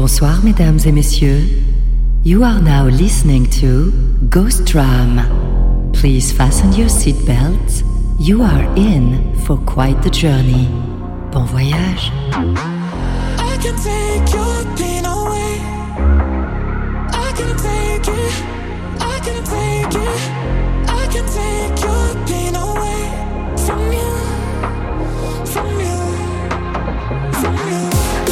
Bonsoir, mesdames et messieurs. You are now listening to Ghost Drum. Please fasten your seatbelts. You are in for quite the journey. Bon voyage. I can take your pain away. I can take it. I can take it. I can take your pain away from you. From you. From you.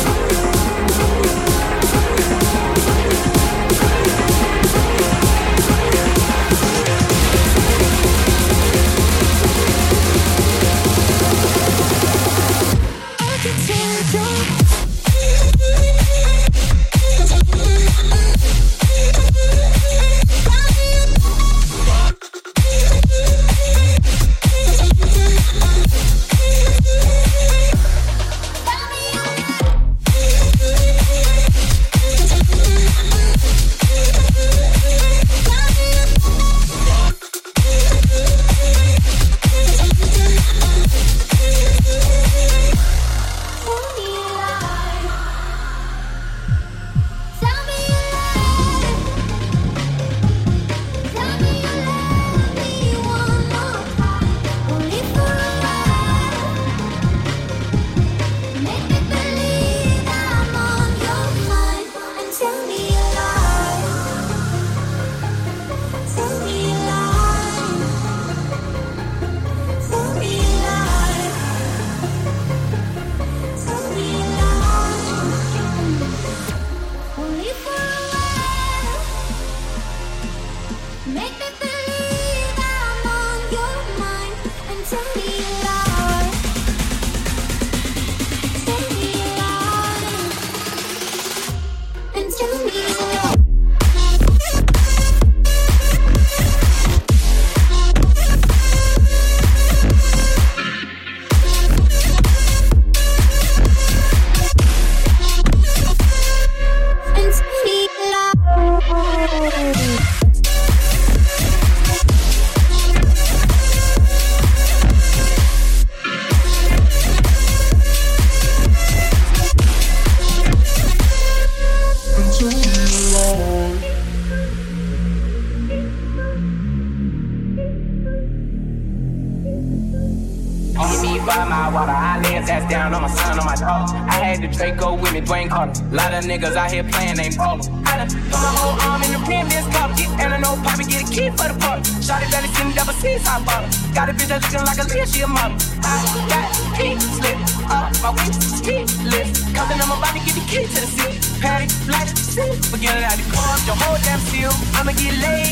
Lot of niggas out here playing, ain't ballin'. I done put my whole arm in the rim, this cup. And I know Poppy get a key for the party. Shawty belly sitting double C's, hot bottle. Got a bitch that looking like a Leah, she a model. I got key slip up my waist, key list. Compton on my body, get the key to the city. Patty, like, see, forget it out the car, the whole damn seal. I'ma get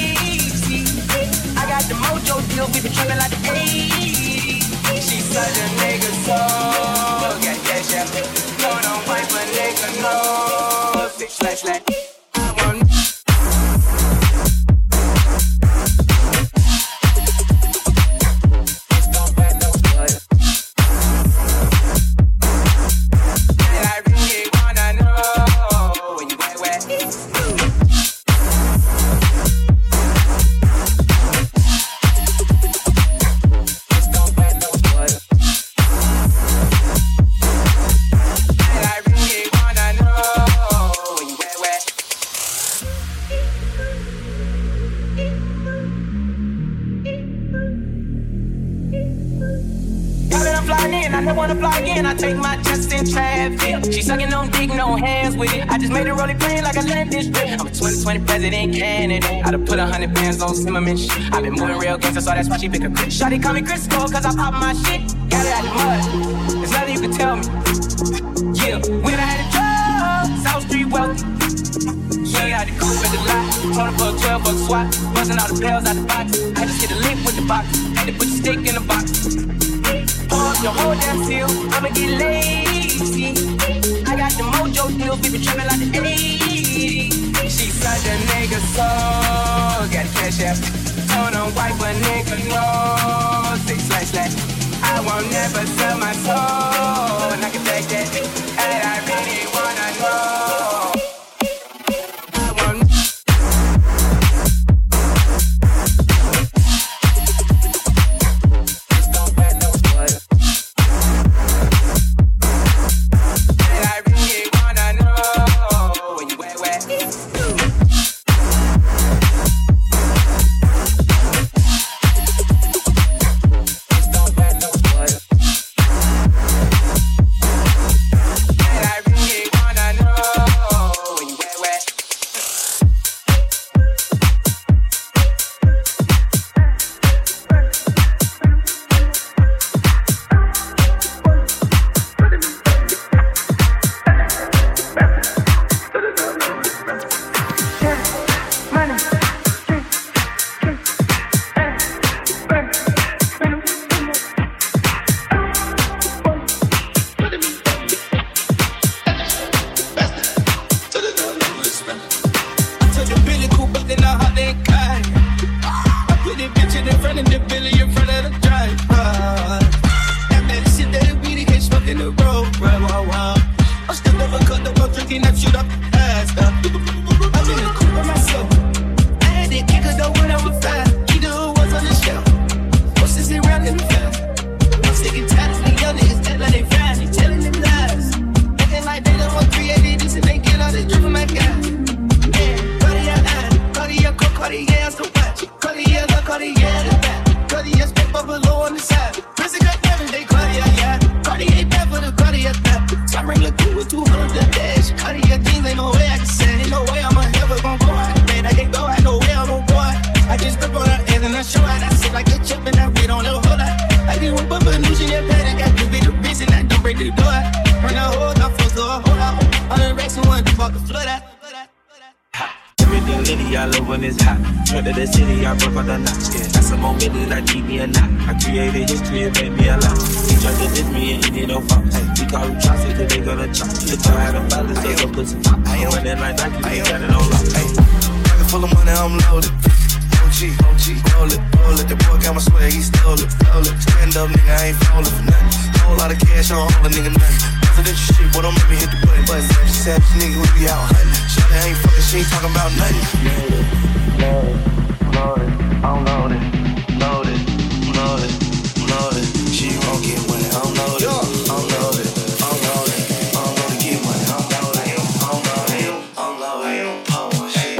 lazy. I got the mojo deal, we been trapping like the 80s. She's such a nigga, so yeah, yeah, yeah. Don't wipe a nigga, no. Six slash slash. I want. Take my chest in traffic. She sucking on dick, no hands with it. I just made her roll it plain like a land dish. I'm a 2020 president candidate. I done put 100 bands on Zimmerman shit. I been moving real gangster, so that's why she pick a Chris. Shawty call me Crisco, cause I pop my shit. Got it out the mud. There's nothing you can tell me. Yeah, when I had a job, South Street wealthy. Yeah, I had to go with the lot. Told her for a 12 buck swap. Busting all the bells out the box. I just hit a link with the box. Had to put the stick in the box. The whole damn seal, I'ma get lazy. I got the mojo deal, we been trapping like the 80s. She such a nigga, so got a cash app. Told him wipe a nigga, no. Six slash slash. I won't never sell my soul, and I can take that. And I really wanna know. I'm still never cut up, I'm drinking that shit up ass. I'm in the coupe by myself. I had that kicker though when I was 5. He the who was on the shelf. Horses around in the fast. I'm sick and tired of the young niggas telling they fine. They telling them lies. Acting like they the one created this and they get all this drip from my guy. Yeah, Cartier eye, Cartier coat, Cartier the watch. Cartier the Cartier the back. Cartier step up below on the side. Prison got damage, they Cartier, yeah. Cartier bad for the Cartier back. I bring the cool with 200 the dash. Cartier jeans, ain't no way I can send. Ain't no way I'm ever gon' go out. Man, I can't go out, no way I'm gon' go out. I just grip on her ass and I show out. I sit like a chip and I read on the whole lot. I can whip up a new shit and pad. I got to be the bitch and I don't break the door out. Run the whole down, first door, hold out. On the racks and one to fuck the flood out. Everything litty all over this hot. Trip to the city, I broke all the knots. Yeah, got some more minutes, I keep me a knot. I created history, it made me a lot. He tried to diss me and he did no fault. Hey, we call them chops, cause they gonna chop. The car had a father, so go put some top. I'm running like Nike, they got it on lock. Hey, pocket full of money, I'm loaded. OG, roll it. The boy got my swag, he stole it. Stand up, nigga, I ain't falling for nothing. Whole lot of cash on all a nigga nothing. Presidential shit, boy, don't make me hit the button. Savage nigga, we be out hunting. Shut I ain't fucking, she ain't talking about nothing. Loaded. She won't get money, I'm loaded. I'm loaded. Get money, I'm loaded. Oh, shit.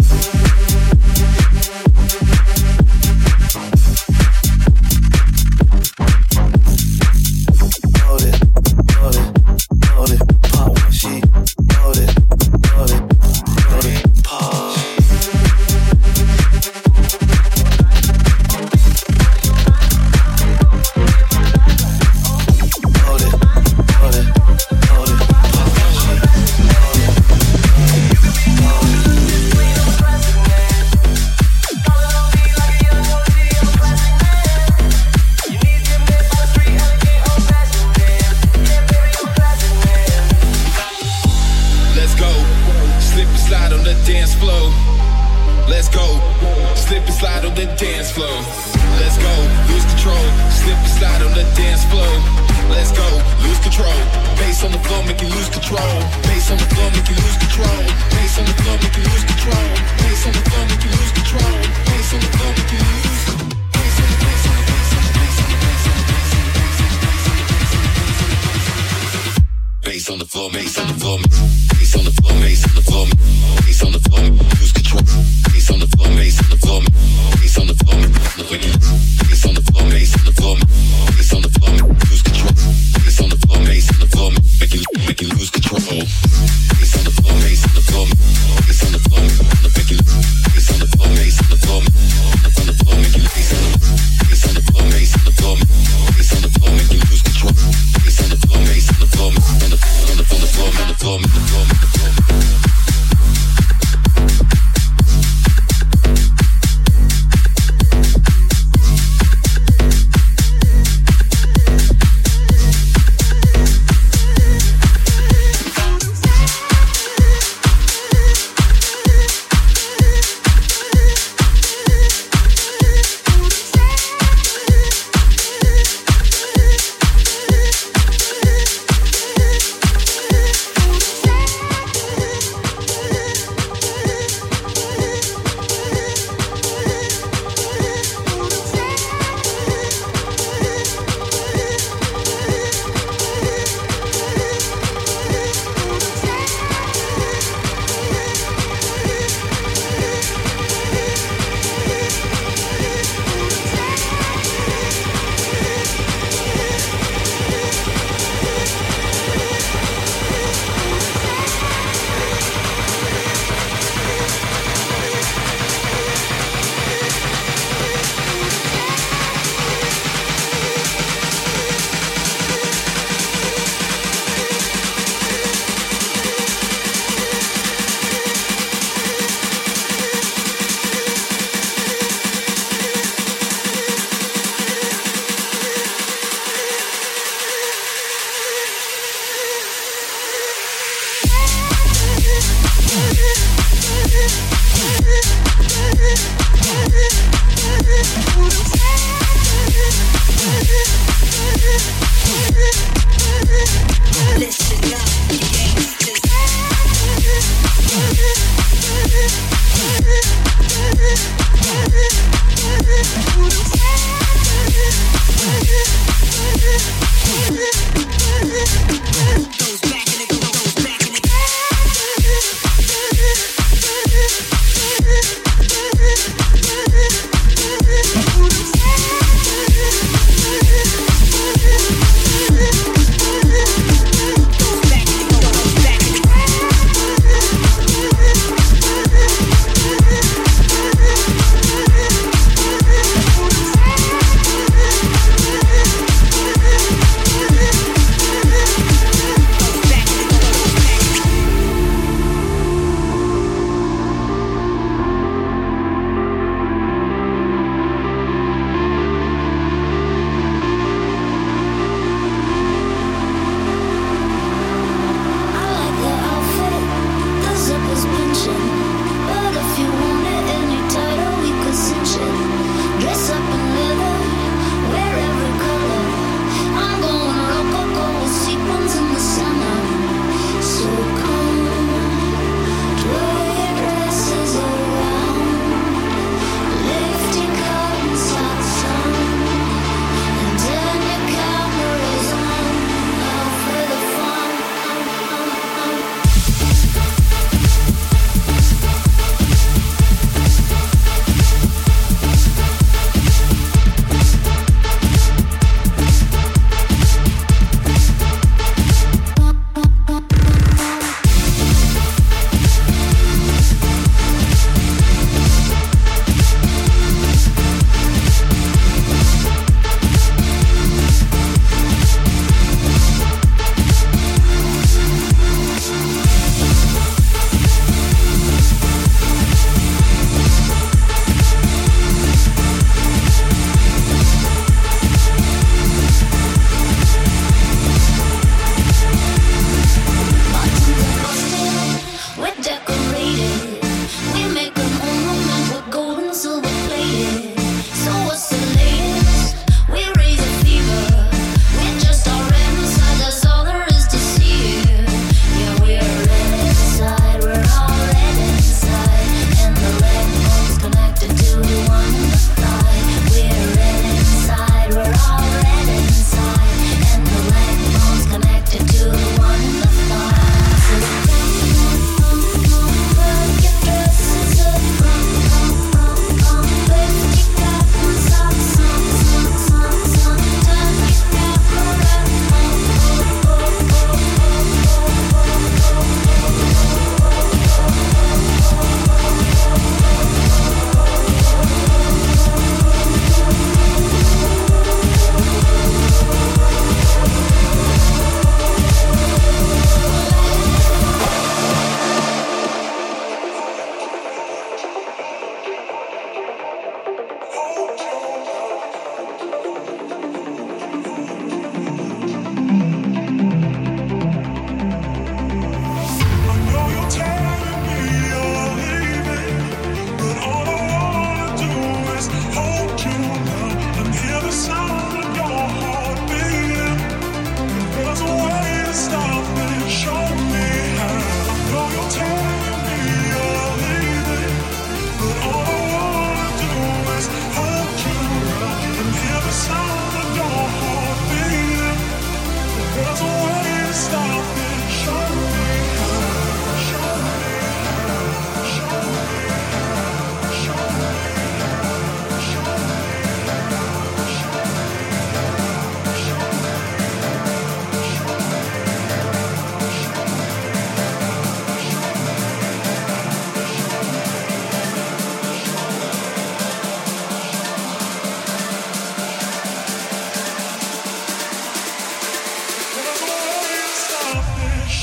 Listen up, gangsta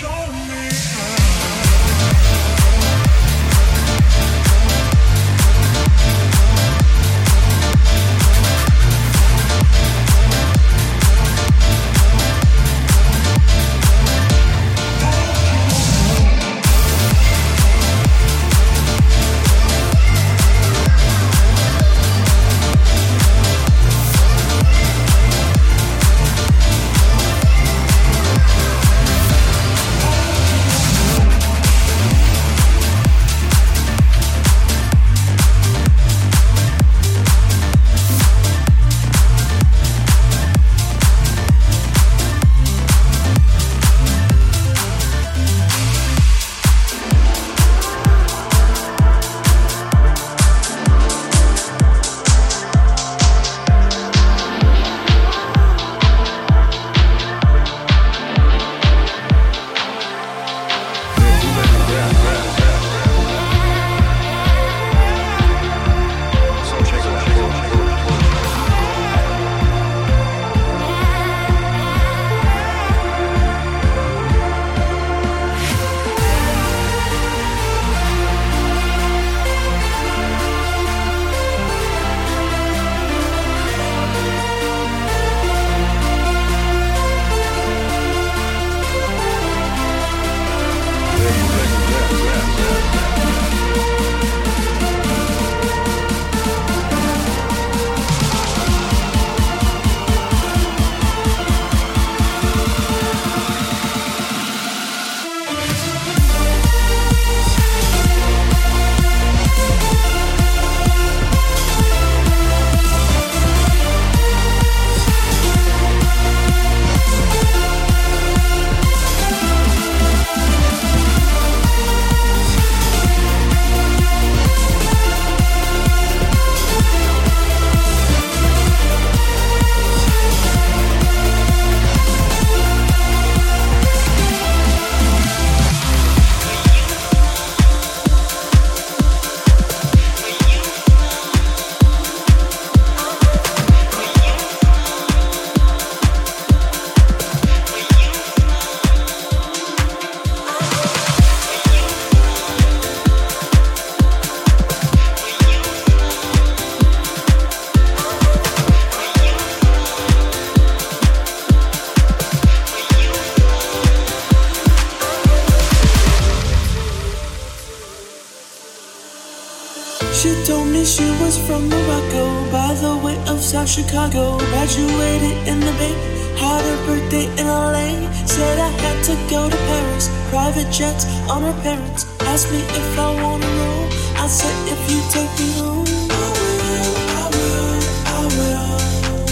She told me she was from Morocco, by the way of South Chicago. Graduated in the Bay, had her birthday in LA. Said I had to go to Paris, private jets on her parents. Asked me if I wanna roll, I said if you take me home, I will, I will, I will.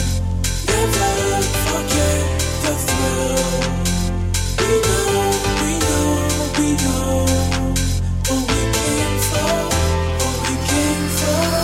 Never forget the thrill. We know, we know, we know what we came for, what we came for.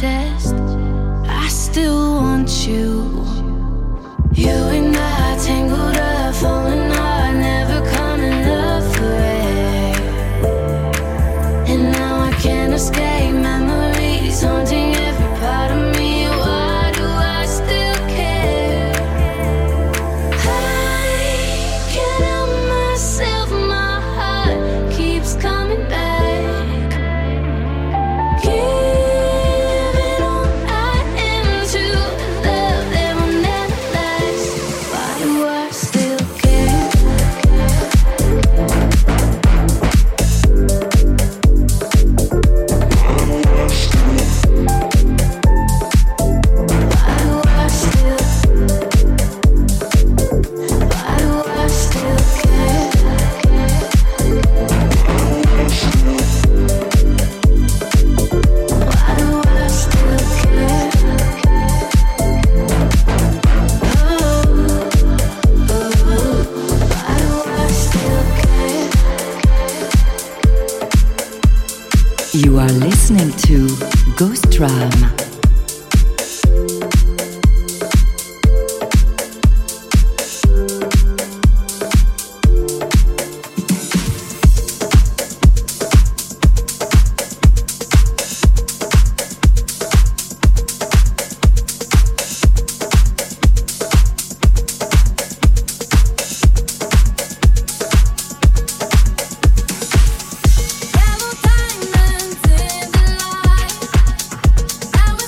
chest. I still want you. You and I tangled up, falling hard, never coming up for air. And now I can't escape memories haunting every part of me. Why do I still care? I can't help myself, my heart keeps coming back. Giving all I am to love that will never last. Why do I still care? You are listening to Ghost Drum. Diamonds in the light.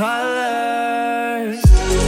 colors.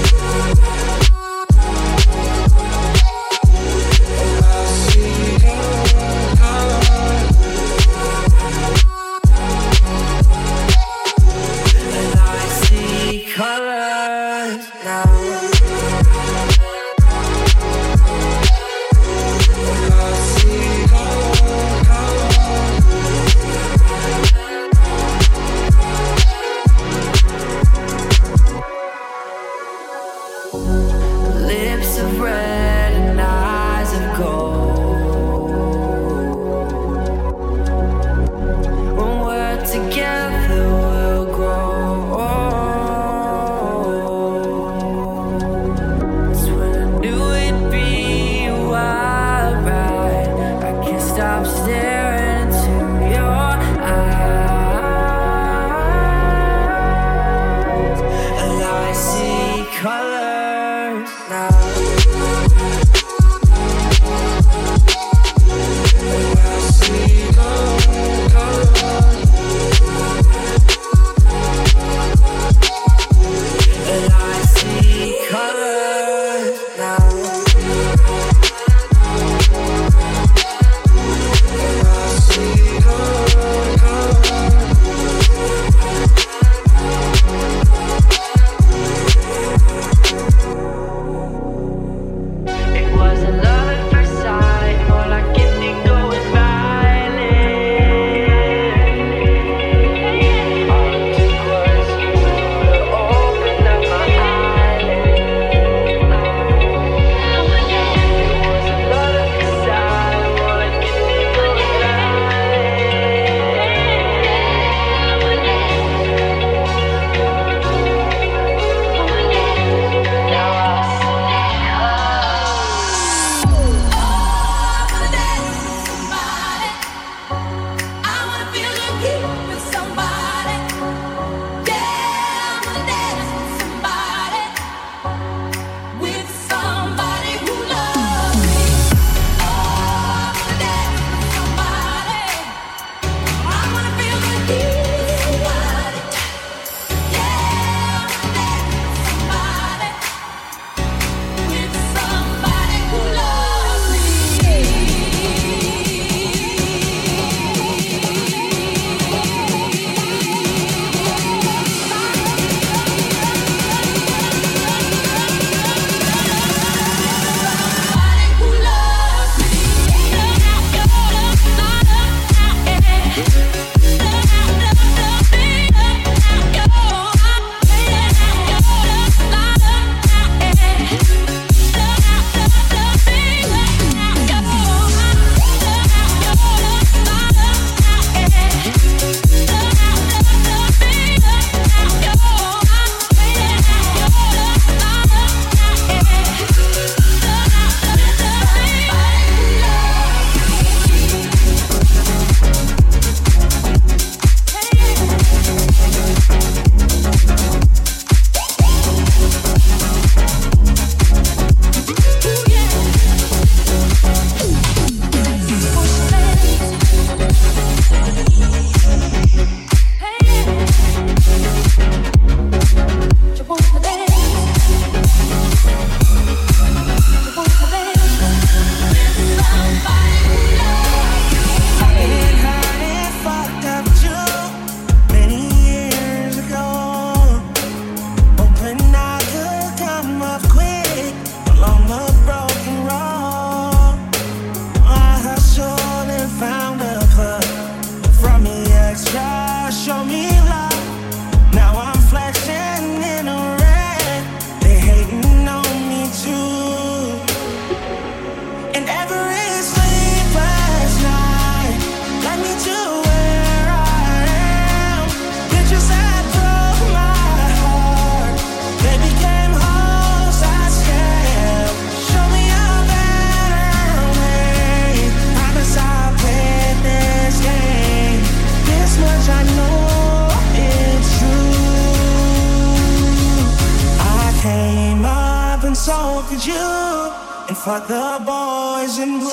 Fuck the boys in blue.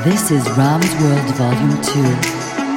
This is Ram's World Volume 2.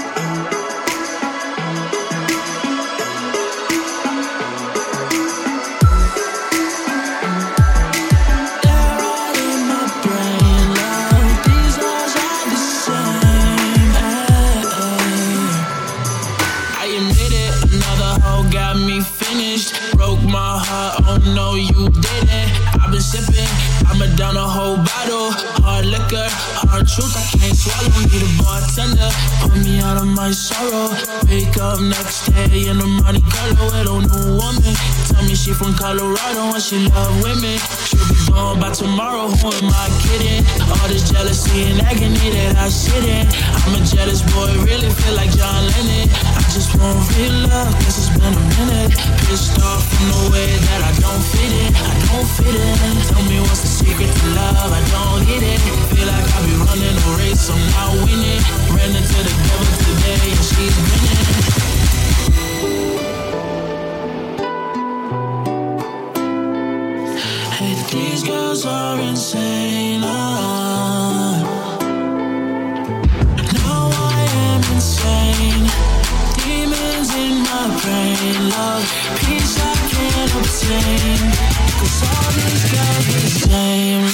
Truth, I can't swallow. Need a bartender, put me out of my sorrow. Wake up next day in a Monte Carlo with a new woman. Tell me she from Colorado and she love women. She'll be gone by tomorrow, who am I kidding? All this jealousy and agony that I sit in. I'm a jealous boy, really feel like John Lennon. I just want real love, guess it's been a minute. Pissed off from the way that I don't fit in. I don't fit in. Tell me what's the secret to love, I don't get it. Feel like I be running a race, I'm not winning. Ran into the devil today and she's winning. Hey, these girls are insane. Now I am insane. Demons in my brain. Love, peace I can't obtain. 'Cause all these girls the same.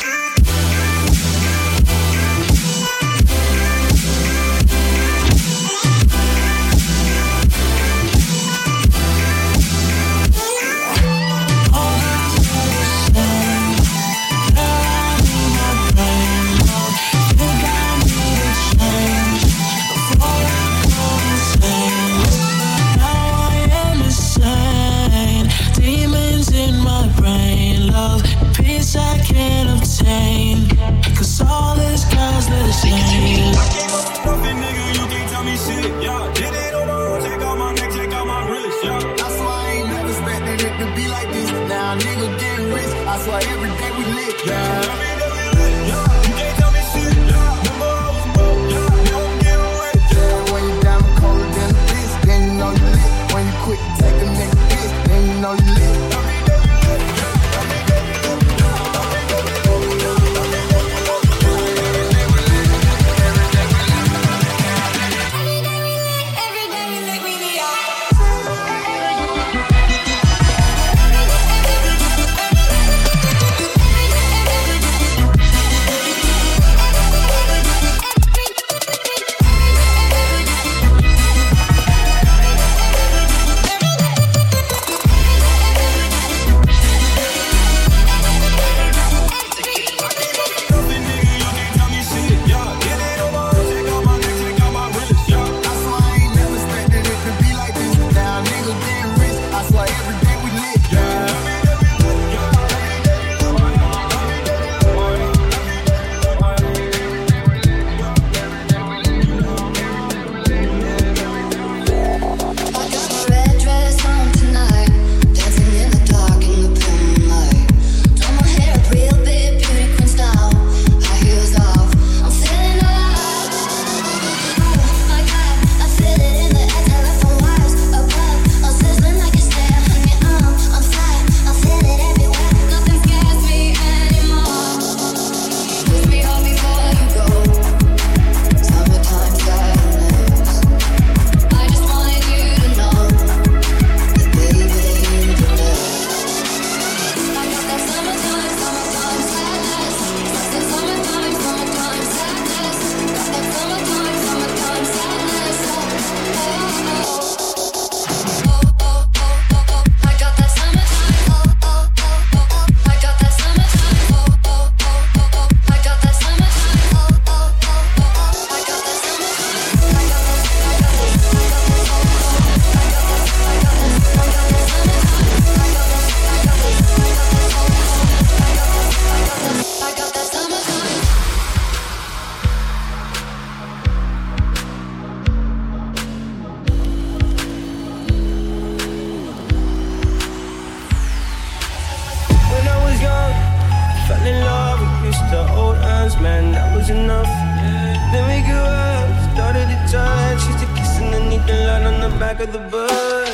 back of the bus.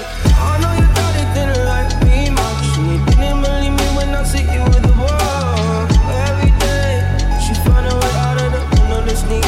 I know you thought it didn't like me much, and you didn't believe me when I see you with the wall. Every day, she find a way out of the window, this need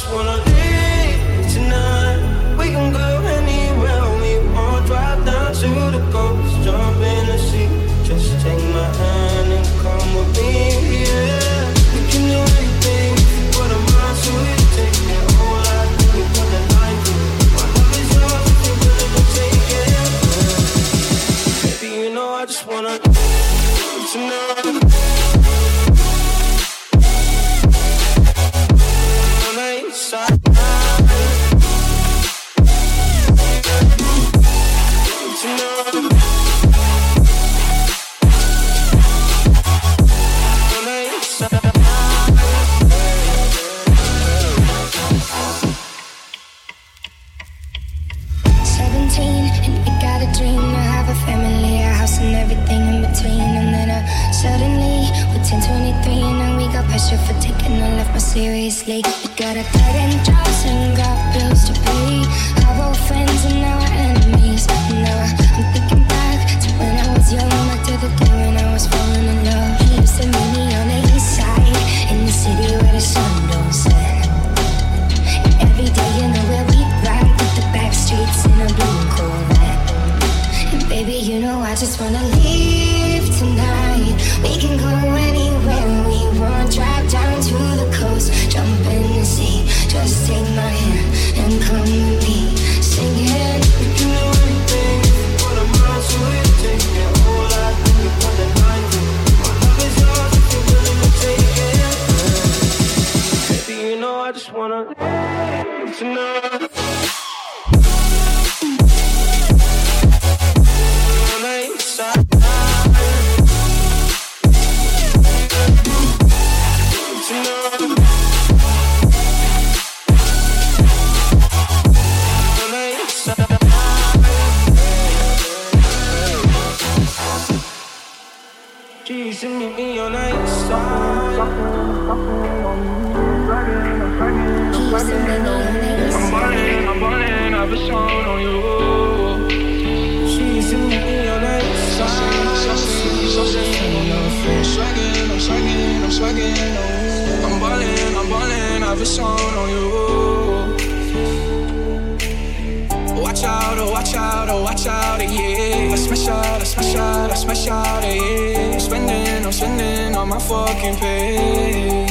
just wanna leave tonight. We can go anywhere we want. Drive down to the coast, jump in the sea. Just take my hand and come with me, yeah. We can do anything, put a mind to it. Take it all out, we put the line through. My love is yours if you're willing to take it. Baby, you know I just wanna leave tonight. Seriously, we got a dead end jobs and got bills to pay. Our old friends and now our enemies. And now I'm thinking back to when I was young, back to the day when I was falling in love. He used to meet me on the east side, in the city where the sun don't set. And every day you know where we ride, with the back streets in a blue Corvette. And baby, you know I just wanna leave tonight. We can go anywhere we want, drive down to the coast, jump in the sea. Just take my hand and come with me, singing. We can do anything, put a mind to it. Take it all out, we put the line through. My love is yours if you're willing to take it. Baby, you know I just wanna live tonight. You meet me on the east side. I'm ballin', I've been showing on you. She used to meet me on the east side. I'm swaggin'. I'm ballin', I've been showing on you. Watch out, oh watch out, yeah. I smash out, yeah. I'm spending on my fucking pay.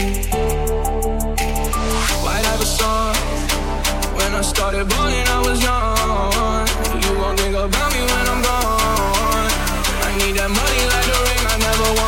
White Ivy song. When I started ballin', I was young. You gon' think about me when I'm gone. I need that money like the ring I never won.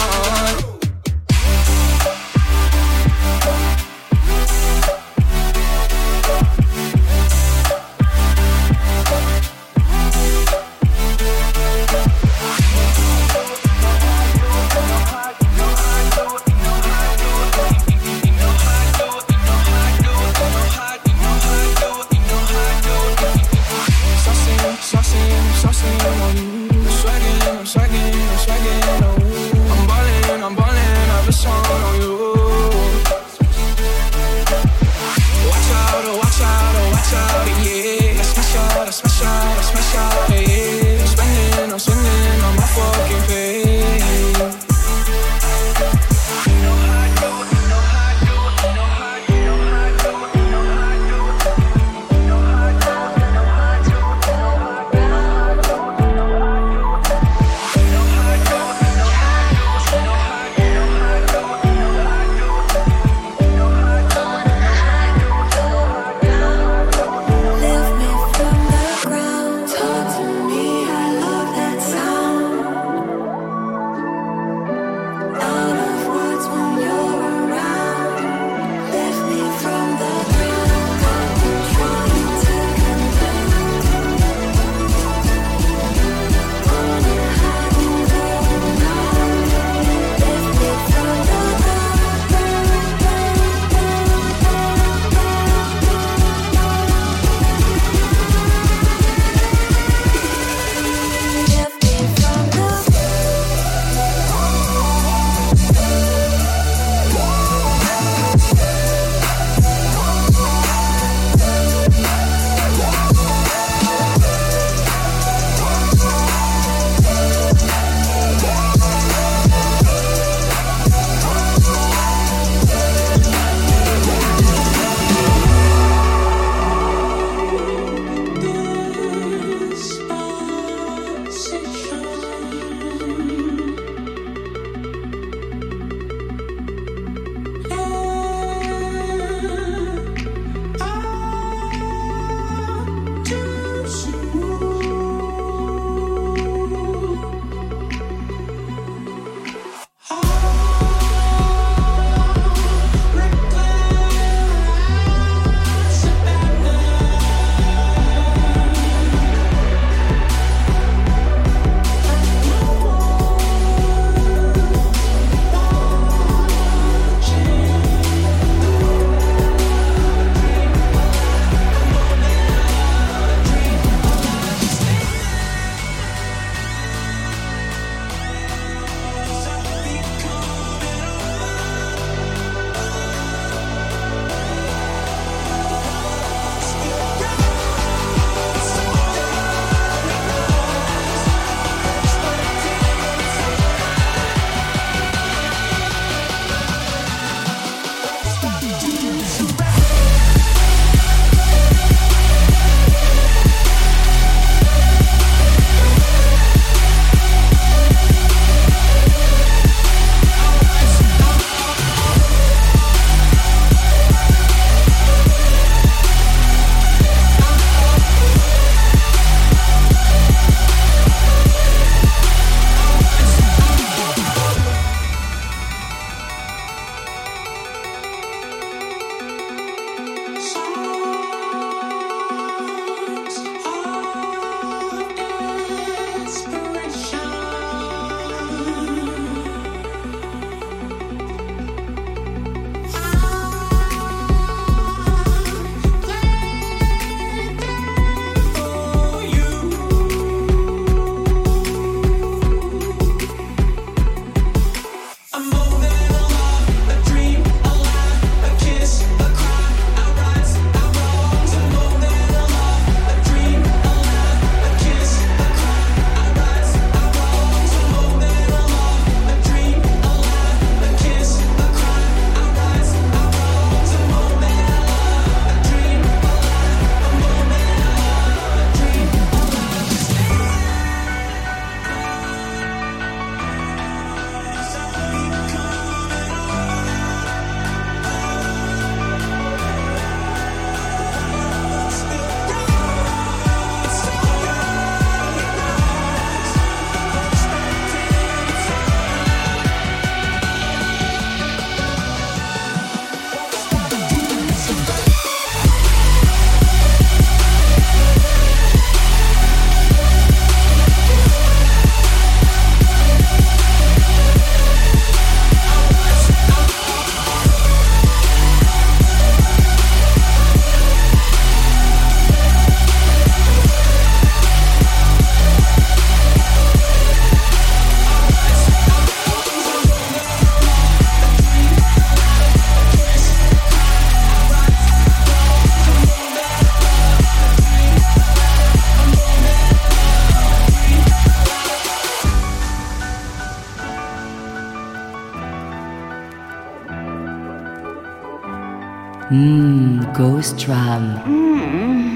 Ghost Drum.